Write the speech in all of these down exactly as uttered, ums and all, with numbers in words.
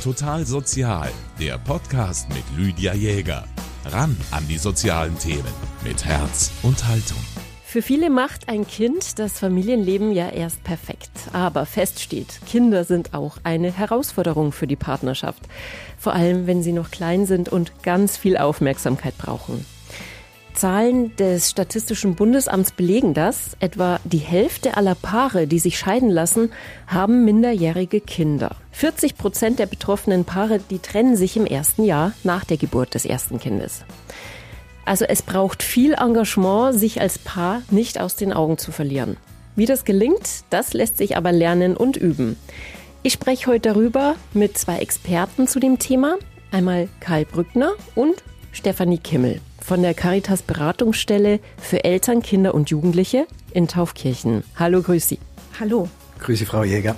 Total Sozial, der Podcast mit Lydia Jäger. Ran an die sozialen Themen mit Herz und Haltung. Für viele macht ein Kind das Familienleben ja erst perfekt. Aber fest steht, Kinder sind auch eine Herausforderung für die Partnerschaft. Vor allem, wenn sie noch klein sind und ganz viel Aufmerksamkeit brauchen. Zahlen des Statistischen Bundesamts belegen das. Etwa die Hälfte aller Paare, die sich scheiden lassen, haben minderjährige Kinder. vierzig Prozent der betroffenen Paare, die trennen sich im ersten Jahr nach der Geburt des ersten Kindes. Also es braucht viel Engagement, sich als Paar nicht aus den Augen zu verlieren. Wie das gelingt, das lässt sich aber lernen und üben. Ich spreche heute darüber mit zwei Experten zu dem Thema. Einmal Karl Brückner und Stefanie Kimmel von der Caritas Beratungsstelle für Eltern, Kinder und Jugendliche in Taufkirchen. Hallo, grüß Sie. Hallo. Grüße, Frau Jäger.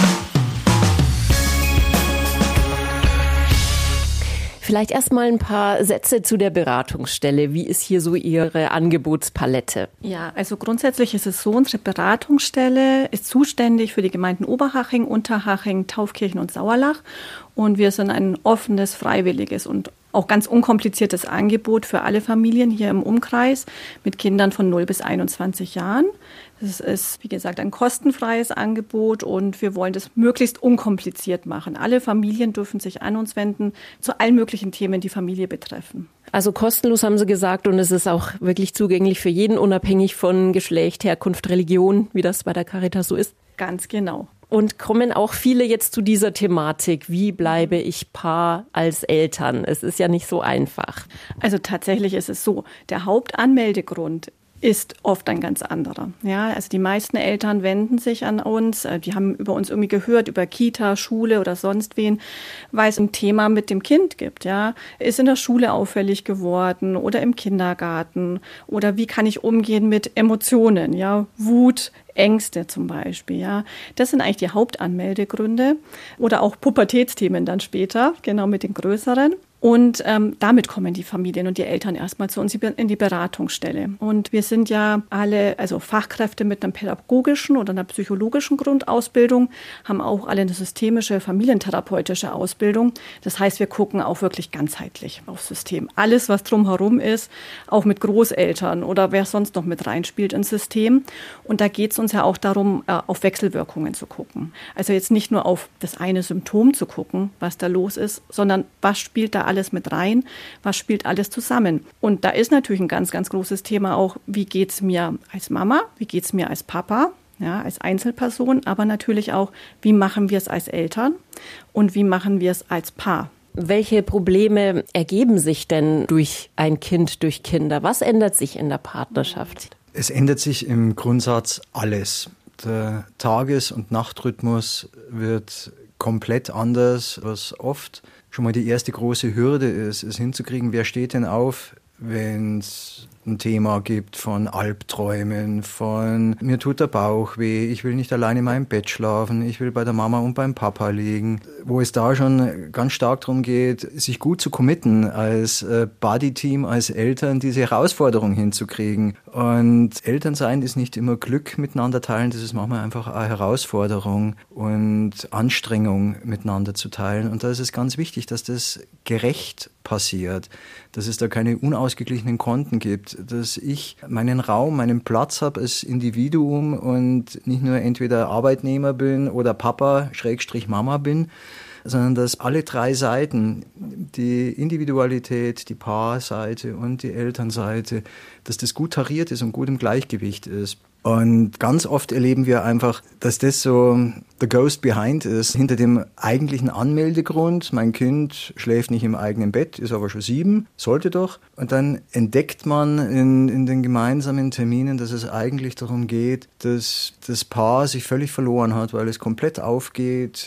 Vielleicht erst mal ein paar Sätze zu der Beratungsstelle. Wie ist hier so Ihre Angebotspalette? Ja, also grundsätzlich ist es so, unsere Beratungsstelle ist zuständig für die Gemeinden Oberhaching, Unterhaching, Taufkirchen und Sauerlach. Und wir sind ein offenes, freiwilliges und auch ganz unkompliziertes Angebot für alle Familien hier im Umkreis mit Kindern von null bis einundzwanzig Jahren. Das ist, wie gesagt, ein kostenfreies Angebot und wir wollen das möglichst unkompliziert machen. Alle Familien dürfen sich an uns wenden zu allen möglichen Themen, die Familie betreffen. Also kostenlos haben Sie gesagt und es ist auch wirklich zugänglich für jeden, unabhängig von Geschlecht, Herkunft, Religion, wie das bei der Caritas so ist. Ganz genau. Und kommen auch viele jetzt zu dieser Thematik, wie bleibe ich Paar als Eltern? Es ist ja nicht so einfach. Also tatsächlich ist es so, der Hauptanmeldegrund ist oft ein ganz anderer. Ja, also die meisten Eltern wenden sich an uns, die haben über uns irgendwie gehört, über Kita, Schule oder sonst wen, weil es ein Thema mit dem Kind gibt. Ja, ist in der Schule auffällig geworden oder im Kindergarten oder wie kann ich umgehen mit Emotionen, ja, Wut, Ängste zum Beispiel, ja. Das sind eigentlich die Hauptanmeldegründe oder auch Pubertätsthemen dann später, genau mit den größeren. Und ähm, damit kommen die Familien und die Eltern erstmal zu uns in die Beratungsstelle. Und wir sind ja alle, also Fachkräfte mit einer pädagogischen oder einer psychologischen Grundausbildung, haben auch alle eine systemische, familientherapeutische Ausbildung. Das heißt, wir gucken auch wirklich ganzheitlich aufs System. Alles, was drumherum ist, auch mit Großeltern oder wer sonst noch mit reinspielt ins System. Und da geht es uns ja auch darum, auf Wechselwirkungen zu gucken. Also jetzt nicht nur auf das eine Symptom zu gucken, was da los ist, sondern was spielt da alles mit rein, was spielt alles zusammen. Und da ist natürlich ein ganz, ganz großes Thema auch, wie geht es mir als Mama, wie geht es mir als Papa, ja, als Einzelperson, aber natürlich auch, wie machen wir es als Eltern und wie machen wir es als Paar. Welche Probleme ergeben sich denn durch ein Kind, durch Kinder? Was ändert sich in der Partnerschaft? Es ändert sich im Grundsatz alles. Der Tages- und Nachtrhythmus wird komplett anders, was oft schon mal die erste große Hürde ist, es hinzukriegen, wer steht denn auf, wenn es ein Thema gibt von Albträumen, von mir tut der Bauch weh, ich will nicht alleine in meinem Bett schlafen, ich will bei der Mama und beim Papa liegen. Wo es da schon ganz stark darum geht, sich gut zu committen, als Buddy-Team, als Eltern diese Herausforderung hinzukriegen. Und Elternsein ist nicht immer Glück miteinander teilen, das ist manchmal einfach eine Herausforderung und Anstrengung miteinander zu teilen. Und da ist es ganz wichtig, dass das gerecht passiert, dass es da keine unausgeglichenen Konten gibt, dass ich meinen Raum, meinen Platz habe als Individuum und nicht nur entweder Arbeitnehmer bin oder Papa, Schrägstrich Mama bin, sondern dass alle drei Seiten, die Individualität, die Paarseite und die Elternseite, dass das gut tariert ist und gut im Gleichgewicht ist. Und ganz oft erleben wir einfach, dass das so the ghost behind ist, hinter dem eigentlichen Anmeldegrund. Mein Kind schläft nicht im eigenen Bett, ist aber schon sieben, sollte doch. Und dann entdeckt man in, in den gemeinsamen Terminen, dass es eigentlich darum geht, dass das Paar sich völlig verloren hat, weil es komplett aufgeht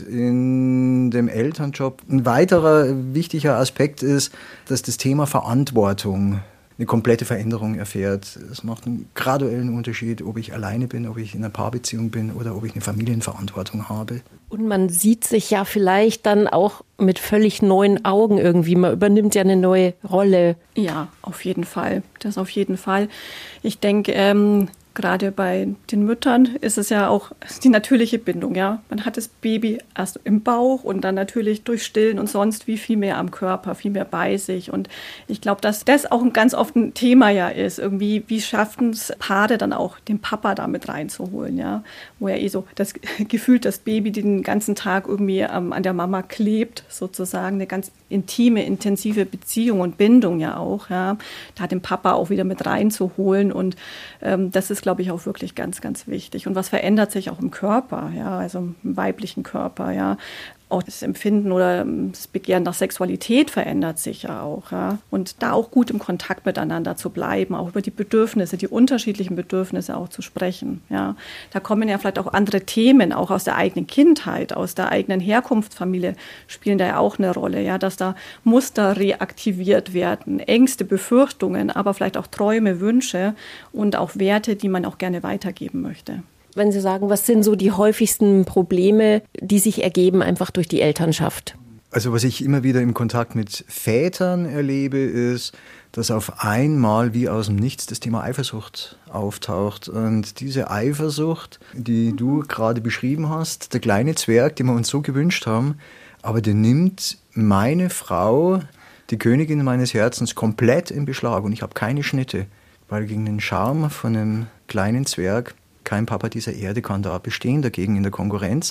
in dem Elternjob. Ein weiterer wichtiger Aspekt ist, dass das Thema Verantwortung eine komplette Veränderung erfährt. Es macht einen graduellen Unterschied, ob ich alleine bin, ob ich in einer Paarbeziehung bin oder ob ich eine Familienverantwortung habe. Und man sieht sich ja vielleicht dann auch mit völlig neuen Augen irgendwie. Man übernimmt ja eine neue Rolle. Ja, auf jeden Fall. Das auf jeden Fall. Ich denke, ähm, Gerade bei den Müttern ist es ja auch die natürliche Bindung, ja. Man hat das Baby erst im Bauch und dann natürlich durch Stillen und sonst wie viel mehr am Körper, viel mehr bei sich. Und ich glaube, dass das auch ein ganz oft ein Thema ja ist. Irgendwie, wie schaffen es Paare dann auch, den Papa da mit reinzuholen, ja. Wo ja eh so das Gefühl, das Baby den ganzen Tag irgendwie ähm, an der Mama klebt, sozusagen. Eine ganz intime, intensive Beziehung und Bindung ja auch, ja. Da den Papa auch wieder mit reinzuholen. Und ähm, das ist, glaube ich, auch wirklich ganz, ganz wichtig. Und was verändert sich auch im Körper, ja, also im weiblichen Körper, ja. Auch das Empfinden oder das Begehren nach Sexualität verändert sich ja auch. Ja. Und da auch gut im Kontakt miteinander zu bleiben, auch über die Bedürfnisse, die unterschiedlichen Bedürfnisse auch zu sprechen. Ja. Da kommen ja vielleicht auch andere Themen, auch aus der eigenen Kindheit, aus der eigenen Herkunftsfamilie spielen da ja auch eine Rolle, ja, dass da Muster reaktiviert werden, Ängste, Befürchtungen, aber vielleicht auch Träume, Wünsche und auch Werte, die man auch gerne weitergeben möchte. Wenn Sie sagen, was sind so die häufigsten Probleme, die sich ergeben einfach durch die Elternschaft? Also was ich immer wieder im Kontakt mit Vätern erlebe, ist, dass auf einmal wie aus dem Nichts das Thema Eifersucht auftaucht. Und diese Eifersucht, die du gerade beschrieben hast, der kleine Zwerg, den wir uns so gewünscht haben, aber der nimmt meine Frau, die Königin meines Herzens, komplett in Beschlag. Und ich habe keine Schnitte, weil gegen den Charme von einem kleinen Zwerg kein Papa dieser Erde kann da bestehen dagegen in der Konkurrenz.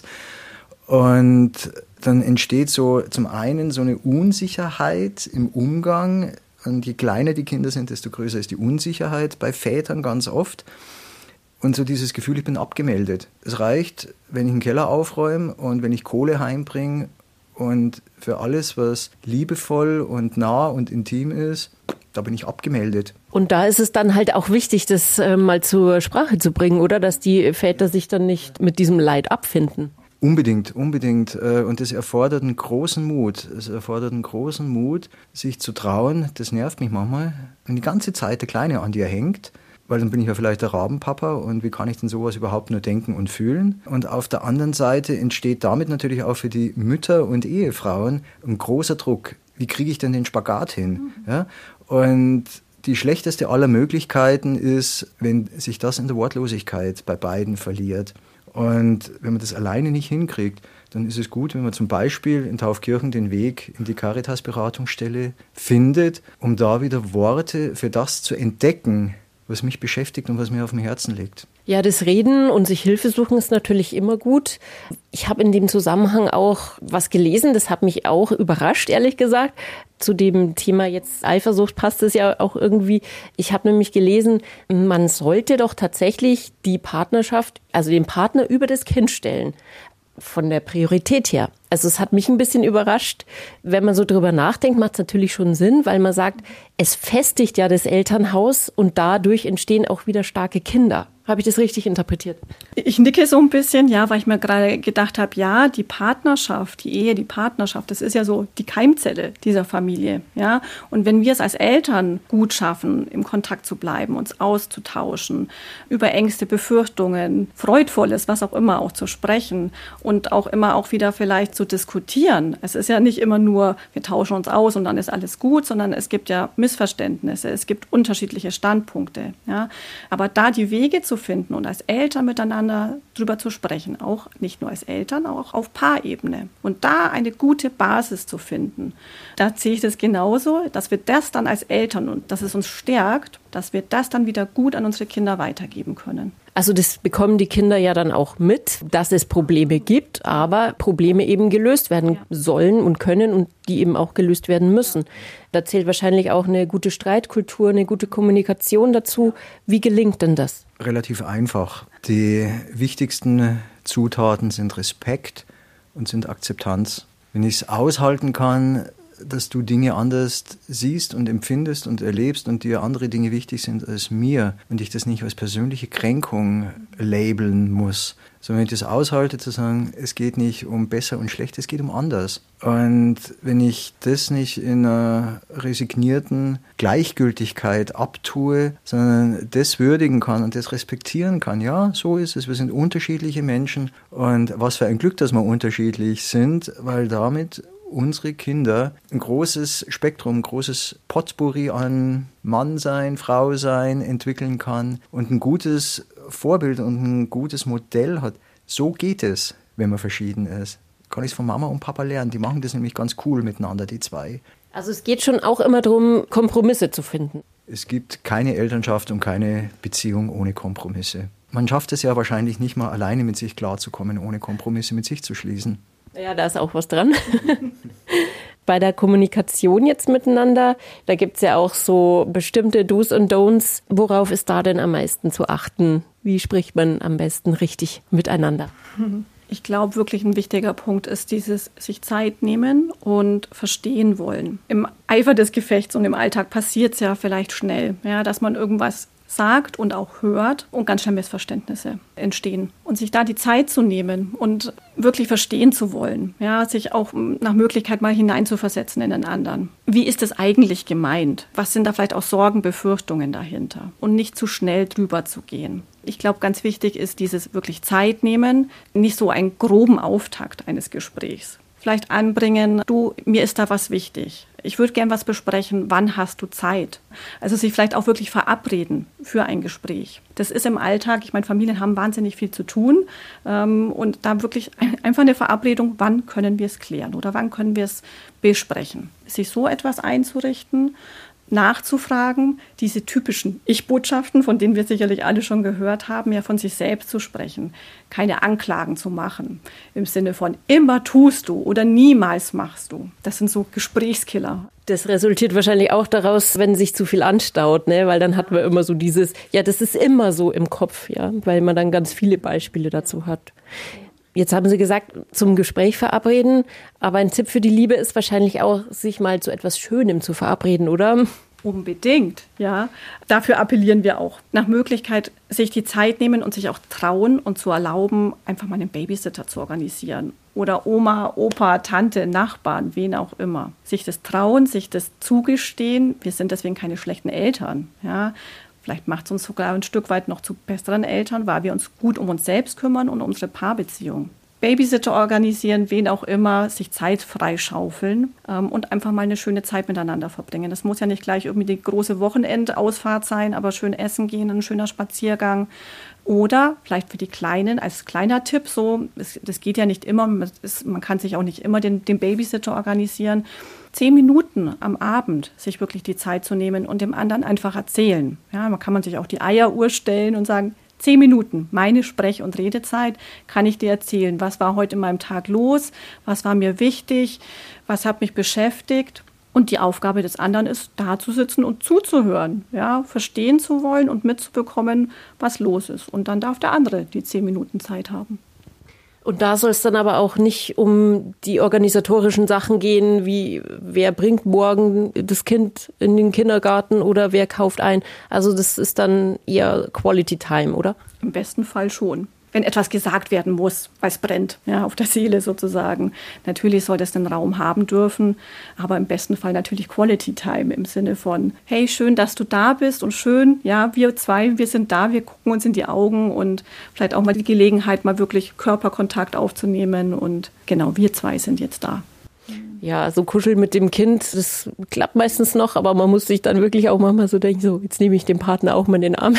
Und dann entsteht so zum einen so eine Unsicherheit im Umgang. Und je kleiner die Kinder sind, desto größer ist die Unsicherheit bei Vätern ganz oft. Und so dieses Gefühl, ich bin abgemeldet. Es reicht, wenn ich einen Keller aufräume und wenn ich Kohle heimbringe und für alles, was liebevoll und nah und intim ist, da bin ich abgemeldet. Und da ist es dann halt auch wichtig, das äh, mal zur Sprache zu bringen, oder? Dass die Väter sich dann nicht mit diesem Leid abfinden. Unbedingt, unbedingt. Und es erfordert einen großen Mut. Es erfordert einen großen Mut, sich zu trauen. Das nervt mich manchmal, wenn die ganze Zeit der Kleine an dir hängt. Weil dann bin ich ja vielleicht der Rabenpapa und wie kann ich denn sowas überhaupt nur denken und fühlen? Und auf der anderen Seite entsteht damit natürlich auch für die Mütter und Ehefrauen ein großer Druck. Wie kriege ich denn den Spagat hin? Mhm. Ja? Und die schlechteste aller Möglichkeiten ist, wenn sich das in der Wortlosigkeit bei beiden verliert. Und wenn man das alleine nicht hinkriegt, dann ist es gut, wenn man zum Beispiel in Taufkirchen den Weg in die Caritas-Beratungsstelle findet, um da wieder Worte für das zu entdecken, was mich beschäftigt und was mir auf dem Herzen liegt. Ja, das Reden und sich Hilfe suchen ist natürlich immer gut. Ich habe in dem Zusammenhang auch was gelesen, das hat mich auch überrascht, ehrlich gesagt. Zu dem Thema jetzt Eifersucht passt es ja auch irgendwie. Ich habe nämlich gelesen, man sollte doch tatsächlich die Partnerschaft, also den Partner über das Kind stellen. Von der Priorität her. Also es hat mich ein bisschen überrascht. Wenn man so drüber nachdenkt, macht es natürlich schon Sinn, weil man sagt, es festigt ja das Elternhaus und dadurch entstehen auch wieder starke Kinder. Habe ich das richtig interpretiert? Ich nicke so ein bisschen, ja, weil ich mir gerade gedacht habe, ja, die Partnerschaft, die Ehe, die Partnerschaft, das ist ja so die Keimzelle dieser Familie, ja. Und wenn wir es als Eltern gut schaffen, im Kontakt zu bleiben, uns auszutauschen, über Ängste, Befürchtungen, Freudvolles, was auch immer, auch zu sprechen und auch immer auch wieder vielleicht zu diskutieren. Es ist ja nicht immer nur, wir tauschen uns aus und dann ist alles gut, sondern es gibt ja Missverständnisse, es gibt unterschiedliche Standpunkte, ja. Aber da die Wege zu finden und als Eltern miteinander drüber zu sprechen, auch nicht nur als Eltern, auch auf Paarebene. Und da eine gute Basis zu finden, da sehe ich das genauso, dass wir das dann als Eltern und dass es uns stärkt, dass wir das dann wieder gut an unsere Kinder weitergeben können. Also das bekommen die Kinder ja dann auch mit, dass es Probleme gibt, aber Probleme eben gelöst werden sollen und können und die eben auch gelöst werden müssen. Da zählt wahrscheinlich auch eine gute Streitkultur, eine gute Kommunikation dazu. Wie gelingt denn das? Relativ einfach. Die wichtigsten Zutaten sind Respekt und sind Akzeptanz. Wenn ich es aushalten kann, dass du Dinge anders siehst und empfindest und erlebst und dir andere Dinge wichtig sind als mir und ich das nicht als persönliche Kränkung labeln muss, sondern wenn ich das aushalte, zu sagen, es geht nicht um besser und schlecht, es geht um anders. Und wenn ich das nicht in einer resignierten Gleichgültigkeit abtue, sondern das würdigen kann und das respektieren kann, ja, so ist es, wir sind unterschiedliche Menschen und was für ein Glück, dass wir unterschiedlich sind, weil damit unsere Kinder ein großes Spektrum, ein großes Potpourri an Mann sein, Frau sein entwickeln kann und ein gutes Vorbild und ein gutes Modell hat. So geht es, wenn man verschieden ist. Kann ich es von Mama und Papa lernen. Die machen das nämlich ganz cool miteinander, die zwei. Also es geht schon auch immer darum, Kompromisse zu finden. Es gibt keine Elternschaft und keine Beziehung ohne Kompromisse. Man schafft es ja wahrscheinlich nicht mal alleine mit sich klarzukommen, ohne Kompromisse mit sich zu schließen. Ja, da ist auch was dran. Bei der Kommunikation jetzt miteinander, da gibt es ja auch so bestimmte Do's und Don'ts. Worauf ist da denn am meisten zu achten? Wie spricht man am besten richtig miteinander? Ich glaube, wirklich ein wichtiger Punkt ist dieses sich Zeit nehmen und verstehen wollen. Im Eifer des Gefechts und im Alltag passiert es ja vielleicht schnell, ja, dass man irgendwas sagt und auch hört und ganz schnell Missverständnisse entstehen. Und sich da die Zeit zu nehmen und wirklich verstehen zu wollen, ja, sich auch nach Möglichkeit mal hineinzuversetzen in den anderen. Wie ist es eigentlich gemeint? Was sind da vielleicht auch Sorgen, Befürchtungen dahinter? Und nicht zu schnell drüber zu gehen. Ich glaube, ganz wichtig ist dieses wirklich Zeit nehmen, nicht so einen groben Auftakt eines Gesprächs. Vielleicht anbringen, du, mir ist da was wichtig. Ich würde gern was besprechen, wann hast du Zeit? Also sich vielleicht auch wirklich verabreden für ein Gespräch. Das ist im Alltag, ich meine, Familien haben wahnsinnig viel zu tun ähm, und da wirklich ein, einfach eine Verabredung, wann können wir es klären oder wann können wir es besprechen. Sich so etwas einzurichten, nachzufragen, diese typischen Ich-Botschaften, von denen wir sicherlich alle schon gehört haben, ja von sich selbst zu sprechen, keine Anklagen zu machen, im Sinne von immer tust du oder niemals machst du. Das sind so Gesprächskiller. Das resultiert wahrscheinlich auch daraus, wenn sich zu viel anstaut, ne? Weil dann hat man immer so dieses, ja, das ist immer so im Kopf, ja, weil man dann ganz viele Beispiele dazu hat. Jetzt haben Sie gesagt, zum Gespräch verabreden, aber ein Tipp für die Liebe ist wahrscheinlich auch, sich mal zu etwas Schönem zu verabreden, oder? Unbedingt, ja. Dafür appellieren wir auch. Nach Möglichkeit sich die Zeit nehmen und sich auch trauen und zu erlauben, einfach mal einen Babysitter zu organisieren. Oder Oma, Opa, Tante, Nachbarn, wen auch immer. Sich das trauen, sich das zugestehen. Wir sind deswegen keine schlechten Eltern, ja. Vielleicht macht es uns sogar ein Stück weit noch zu besseren Eltern, weil wir uns gut um uns selbst kümmern und um unsere Paarbeziehung. Babysitter organisieren, wen auch immer, sich Zeit freischaufeln ähm, und einfach mal eine schöne Zeit miteinander verbringen. Das muss ja nicht gleich irgendwie die große Wochenendausfahrt sein, aber schön essen gehen, ein schöner Spaziergang. Oder vielleicht für die Kleinen als kleiner Tipp, so, das, das geht ja nicht immer, es, man kann sich auch nicht immer den, den Babysitter organisieren. Zehn Minuten am Abend sich wirklich die Zeit zu nehmen und dem anderen einfach erzählen. Ja, man kann man sich auch die Eieruhr stellen und sagen, zehn Minuten, meine Sprech- und Redezeit, kann ich dir erzählen, was war heute in meinem Tag los, was war mir wichtig, was hat mich beschäftigt. Und die Aufgabe des anderen ist, da zu sitzen und zuzuhören, ja, verstehen zu wollen und mitzubekommen, was los ist. Und dann darf der andere die zehn Minuten Zeit haben. Und da soll es dann aber auch nicht um die organisatorischen Sachen gehen, wie wer bringt morgen das Kind in den Kindergarten oder wer kauft ein. Also das ist dann eher Quality Time, oder? Im besten Fall schon. Wenn etwas gesagt werden muss, weil es brennt, ja, auf der Seele sozusagen. Natürlich soll das den Raum haben dürfen, aber im besten Fall natürlich Quality Time im Sinne von, hey, schön, dass du da bist und schön, ja, wir zwei, wir sind da, wir gucken uns in die Augen und vielleicht auch mal die Gelegenheit, mal wirklich Körperkontakt aufzunehmen und genau, wir zwei sind jetzt da. Ja, so kuscheln mit dem Kind, das klappt meistens noch, aber man muss sich dann wirklich auch manchmal so denken, so, jetzt nehme ich den Partner auch mal in den Arm.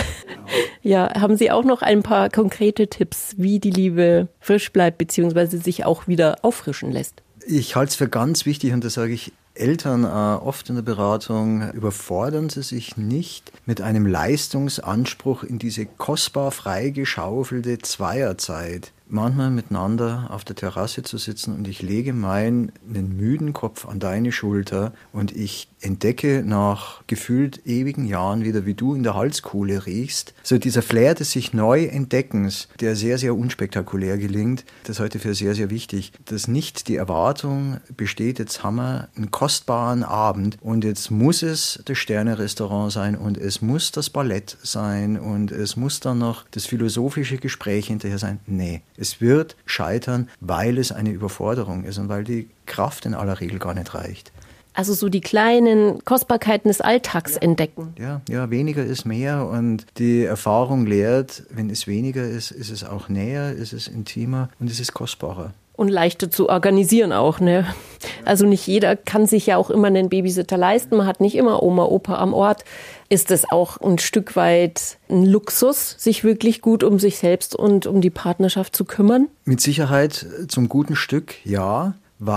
Ja, haben Sie auch noch ein paar konkrete Tipps, wie die Liebe frisch bleibt, beziehungsweise sich auch wieder auffrischen lässt? Ich halte es für ganz wichtig, und das sage ich Eltern äh, oft in der Beratung, überfordern Sie sich nicht mit einem Leistungsanspruch in diese kostbar freigeschaufelte Zweierzeit. Manchmal miteinander auf der Terrasse zu sitzen und ich lege meinen müden Kopf an deine Schulter und ich entdecke nach gefühlt ewigen Jahren wieder, wie du in der Halskuhle riechst. So dieser Flair des sich neu Entdeckens, der sehr, sehr unspektakulär gelingt, das ist heute für sehr, sehr wichtig. Dass nicht die Erwartung besteht, jetzt haben wir einen kostbaren Abend und jetzt muss es das Sterne-Restaurant sein und es muss das Ballett sein und es muss dann noch das philosophische Gespräch hinterher sein. Nee. Es wird scheitern, weil es eine Überforderung ist und weil die Kraft in aller Regel gar nicht reicht. Also so die kleinen Kostbarkeiten des Alltags entdecken. Ja, ja, weniger ist mehr und die Erfahrung lehrt, wenn es weniger ist, ist es auch näher, ist es intimer und ist es kostbarer. Und leichter zu organisieren auch, ne? Also nicht jeder kann sich ja auch immer einen Babysitter leisten. Man hat nicht immer Oma, Opa am Ort. Ist es auch ein Stück weit ein Luxus, sich wirklich gut um sich selbst und um die Partnerschaft zu kümmern? Mit Sicherheit zum guten Stück, ja.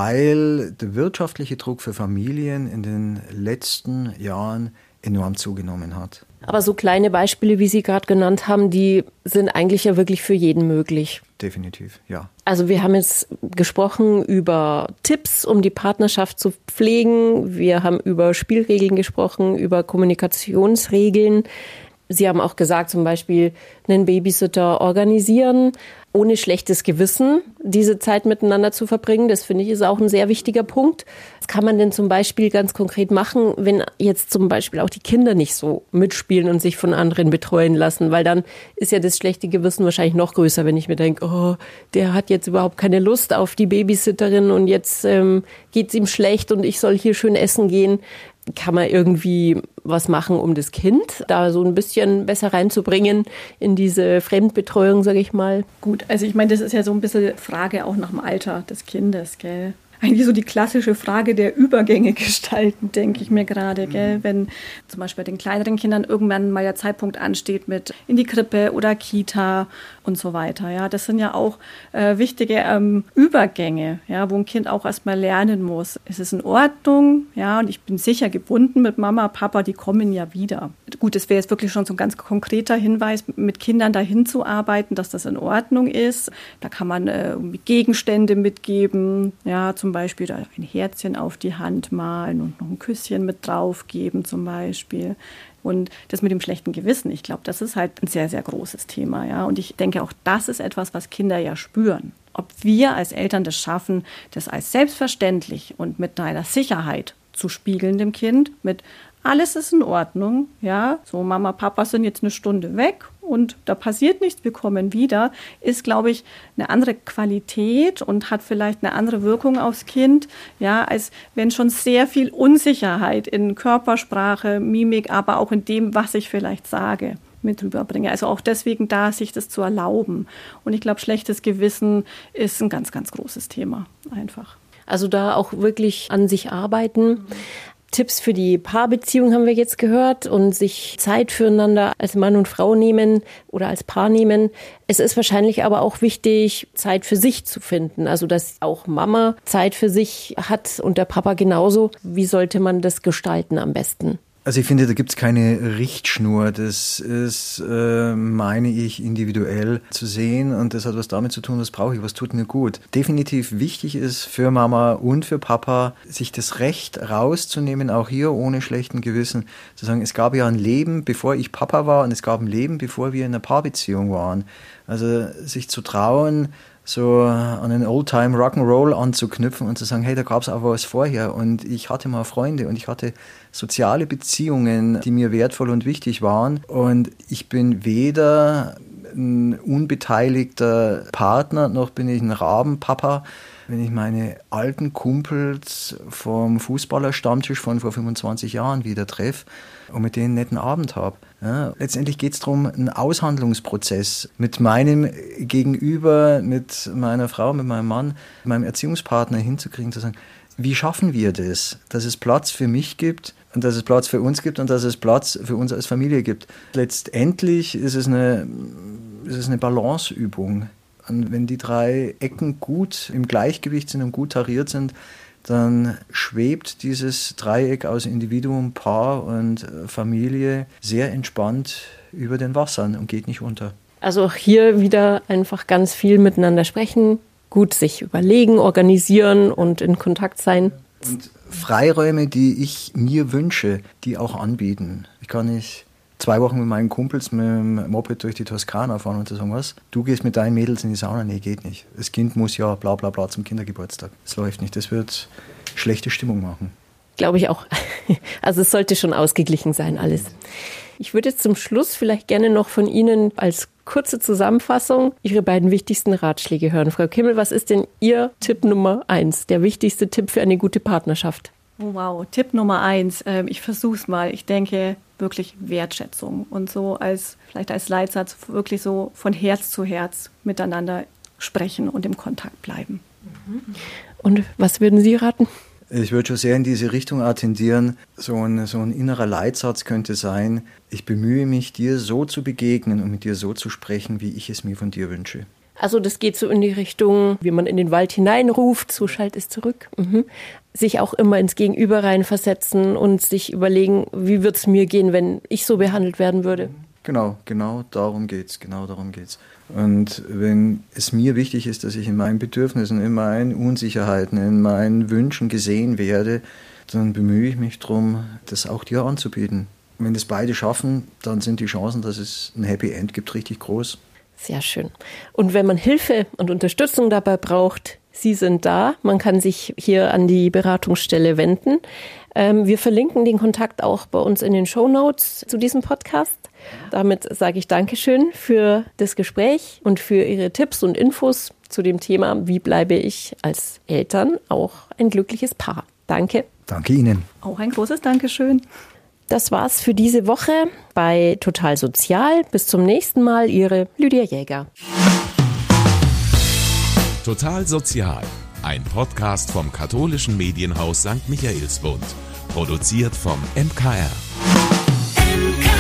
Weil der wirtschaftliche Druck für Familien in den letzten Jahren enorm zugenommen hat. Aber so kleine Beispiele, wie Sie gerade genannt haben, die sind eigentlich ja wirklich für jeden möglich. Definitiv, ja. Also wir haben jetzt gesprochen über Tipps, um die Partnerschaft zu pflegen. Wir haben über Spielregeln gesprochen, über Kommunikationsregeln. Sie haben auch gesagt, zum Beispiel einen Babysitter organisieren, ohne schlechtes Gewissen diese Zeit miteinander zu verbringen. Das finde ich ist auch ein sehr wichtiger Punkt. Was kann man denn zum Beispiel ganz konkret machen, wenn jetzt zum Beispiel auch die Kinder nicht so mitspielen und sich von anderen betreuen lassen? Weil dann ist ja das schlechte Gewissen wahrscheinlich noch größer, wenn ich mir denke, oh, der hat jetzt überhaupt keine Lust auf die Babysitterin und jetzt ähm, geht es ihm schlecht und ich soll hier schön essen gehen. Kann man irgendwie was machen, um das Kind da so ein bisschen besser reinzubringen in diese Fremdbetreuung, sage ich mal? Gut, also ich meine, das ist ja so ein bisschen Frage auch nach dem Alter des Kindes, gell? Eigentlich so die klassische Frage der Übergänge gestalten, denke ich mir gerade, gell? Wenn zum Beispiel bei den kleineren Kindern irgendwann mal der Zeitpunkt ansteht mit in die Krippe oder Kita und so weiter. Ja, das sind ja auch äh, wichtige ähm, Übergänge, ja, wo ein Kind auch erstmal lernen muss. Es ist in Ordnung, ja, und ich bin sicher gebunden mit Mama, Papa, die kommen ja wieder. Gut, das wäre jetzt wirklich schon so ein ganz konkreter Hinweis, mit Kindern dahin zu arbeiten, dass das in Ordnung ist. Da kann man äh, Gegenstände mitgeben, ja, zum Beispiel da ein Herzchen auf die Hand malen und noch ein Küsschen mit drauf geben zum Beispiel. Und das mit dem schlechten Gewissen, ich glaube, das ist halt ein sehr, sehr großes Thema. Ja? Und ich denke, auch das ist etwas, was Kinder ja spüren. Ob wir als Eltern das schaffen, das als selbstverständlich und mit einer Sicherheit zu spiegeln dem Kind, mit alles ist in Ordnung, ja, so Mama, Papa sind jetzt eine Stunde weg und da passiert nichts, wir kommen wieder, ist, glaube ich, eine andere Qualität und hat vielleicht eine andere Wirkung aufs Kind, ja, als wenn schon sehr viel Unsicherheit in Körpersprache, Mimik, aber auch in dem, was ich vielleicht sage, mit rüberbringe. Also auch deswegen da, sich das zu erlauben. Und ich glaube, schlechtes Gewissen ist ein ganz, ganz großes Thema, einfach. Also da auch wirklich an sich arbeiten. Tipps für die Paarbeziehung haben wir jetzt gehört und sich Zeit füreinander als Mann und Frau nehmen oder als Paar nehmen. Es ist wahrscheinlich aber auch wichtig, Zeit für sich zu finden. Also dass auch Mama Zeit für sich hat und der Papa genauso. Wie sollte man das gestalten am besten? Also ich finde, da gibt es keine Richtschnur. Das ist, äh, meine ich, individuell zu sehen und das hat was damit zu tun, was brauche ich, was tut mir gut. Definitiv wichtig ist für Mama und für Papa, sich das Recht rauszunehmen, auch hier ohne schlechten Gewissen, zu sagen, es gab ja ein Leben, bevor ich Papa war und es gab ein Leben, bevor wir in einer Paarbeziehung waren. Also sich zu trauen, so an einen Oldtime Rock'n'Roll anzuknüpfen und zu sagen, hey, da gab es aber was vorher und ich hatte mal Freunde und ich hatte soziale Beziehungen, die mir wertvoll und wichtig waren und ich bin weder ein unbeteiligter Partner, noch bin ich ein Rabenpapa. Wenn ich meine alten Kumpels vom Fußballerstammtisch von vor fünfundzwanzig Jahren wieder treffe und mit denen einen netten Abend habe. Ja, letztendlich geht es darum, einen Aushandlungsprozess mit meinem Gegenüber, mit meiner Frau, mit meinem Mann, meinem Erziehungspartner hinzukriegen, zu sagen, wie schaffen wir das, dass es Platz für mich gibt und dass es Platz für uns gibt und dass es Platz für uns als Familie gibt. Letztendlich ist es eine, ist es eine Balanceübung. Und wenn die drei Ecken gut im Gleichgewicht sind und gut tariert sind, dann schwebt dieses Dreieck aus Individuum, Paar und Familie sehr entspannt über den Wassern und geht nicht unter. Also auch hier wieder einfach ganz viel miteinander sprechen, gut sich überlegen, organisieren und in Kontakt sein. Und Freiräume, die ich mir wünsche, die auch anbieten. Ich kann nicht zwei Wochen mit meinen Kumpels mit dem Moped durch die Toskana fahren und zu sagen, was, du gehst mit deinen Mädels in die Sauna? Nee, geht nicht. Das Kind muss ja bla bla bla zum Kindergeburtstag. Das läuft nicht, das wird schlechte Stimmung machen. Glaube ich auch. Also es sollte schon ausgeglichen sein, alles. Ich würde jetzt zum Schluss vielleicht gerne noch von Ihnen als kurze Zusammenfassung Ihre beiden wichtigsten Ratschläge hören. Frau Kimmel, was ist denn Ihr Tipp Nummer eins, der wichtigste Tipp für eine gute Partnerschaft? Oh, wow, Tipp Nummer eins, ähm, ich versuch's mal. Ich denke wirklich Wertschätzung und so als vielleicht als Leitsatz wirklich so von Herz zu Herz miteinander sprechen und im Kontakt bleiben. Und was würden Sie raten? Ich würde schon sehr in diese Richtung attendieren. So ein, so ein innerer Leitsatz könnte sein, ich bemühe mich, dir so zu begegnen und mit dir so zu sprechen, wie ich es mir von dir wünsche. Also das geht so in die Richtung, wie man in den Wald hineinruft, so schallt es zurück. Mhm. Sich auch immer ins Gegenüber reinversetzen und sich überlegen, wie würde es mir gehen, wenn ich so behandelt werden würde. Genau, genau darum geht's, genau darum geht's. Und wenn es mir wichtig ist, dass ich in meinen Bedürfnissen, in meinen Unsicherheiten, in meinen Wünschen gesehen werde, dann bemühe ich mich darum, das auch dir anzubieten. Wenn das beide schaffen, dann sind die Chancen, dass es ein Happy End gibt, richtig groß. Sehr schön. Und wenn man Hilfe und Unterstützung dabei braucht, Sie sind da. Man kann sich hier an die Beratungsstelle wenden. Ähm, wir verlinken den Kontakt auch bei uns in den Shownotes zu diesem Podcast. Damit sage ich Dankeschön für das Gespräch und für Ihre Tipps und Infos zu dem Thema, wie bleibe ich als Eltern auch ein glückliches Paar. Danke. Danke Ihnen. Auch ein großes Dankeschön. Das war's für diese Woche bei Total Sozial. Bis zum nächsten Mal, Ihre Lydia Jäger. Total Sozial, ein Podcast vom katholischen Medienhaus Sankt Michaelsbund, produziert vom M K R. M K R